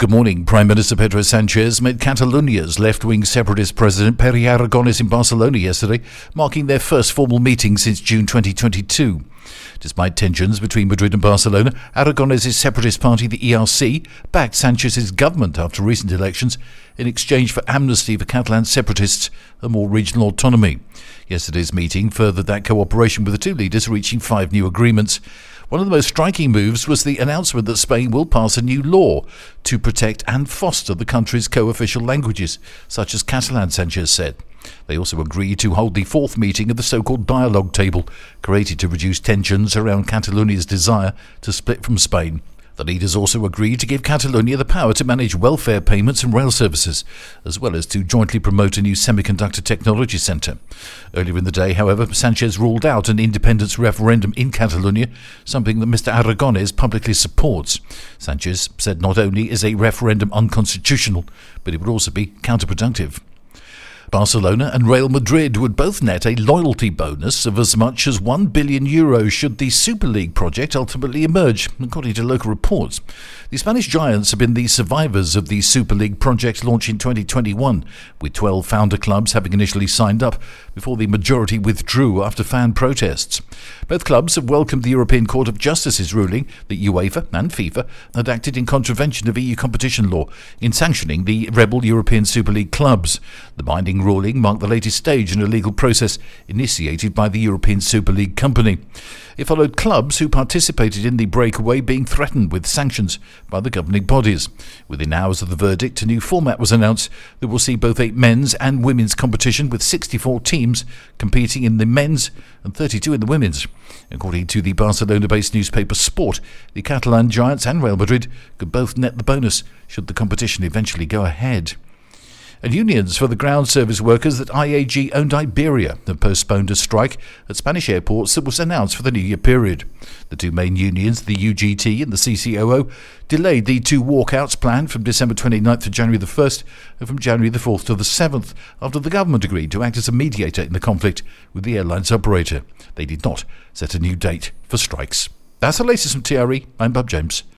Good morning. Prime Minister Pedro Sanchez met Catalonia's left-wing separatist president Pere Aragonès in Barcelona yesterday, marking their first formal meeting since June 2022. Despite tensions between Madrid and Barcelona, Aragonès' separatist party, the ERC, backed Sanchez's government after recent elections in exchange for amnesty for Catalan separatists and more regional autonomy. Yesterday's meeting furthered that cooperation, with the two leaders reaching 5 new agreements. One of the most striking moves was the announcement that Spain will pass a new law to protect and foster the country's co-official languages, such as Catalan, Sanchez said. They also agreed to hold the 4th meeting of the so-called dialogue table, created to reduce tensions around Catalonia's desire to split from Spain. The leaders also agreed to give Catalonia the power to manage welfare payments and rail services, as well as to jointly promote a new semiconductor technology centre. Earlier in the day, however, Sanchez ruled out an independence referendum in Catalonia, something that Mr. Aragonès publicly supports. Sanchez said not only is a referendum unconstitutional, but it would also be counterproductive. Barcelona and Real Madrid would both net a loyalty bonus of as much as €1 billion should the Super League project ultimately emerge, according to local reports. The Spanish giants have been the survivors of the Super League project launched in 2021, with 12 founder clubs having initially signed up before the majority withdrew after fan protests. Both clubs have welcomed the European Court of Justice's ruling that UEFA and FIFA had acted in contravention of EU competition law in sanctioning the rebel European Super League clubs. The binding ruling marked the latest stage in a legal process initiated by the European Super League company. It followed clubs who participated in the breakaway being threatened with sanctions by the governing bodies. Within hours of the verdict, a new format was announced that will see both a men's and women's competition, with 64 teams competing in the men's and 32 in the women's. According to the Barcelona-based newspaper Sport, the Catalan giants and Real Madrid could both net the bonus should the competition eventually go ahead. And unions for the ground service workers at IAG-owned Iberia have postponed a strike at Spanish airports that was announced for the New Year period. The two main unions, the UGT and the CCOO, delayed the 2 walkouts planned from December 29th to January the 1st and from January the 4th to the 7th after the government agreed to act as a mediator in the conflict with the airline's operator. They did not set a new date for strikes. That's the latest from TRE. I'm Bob James.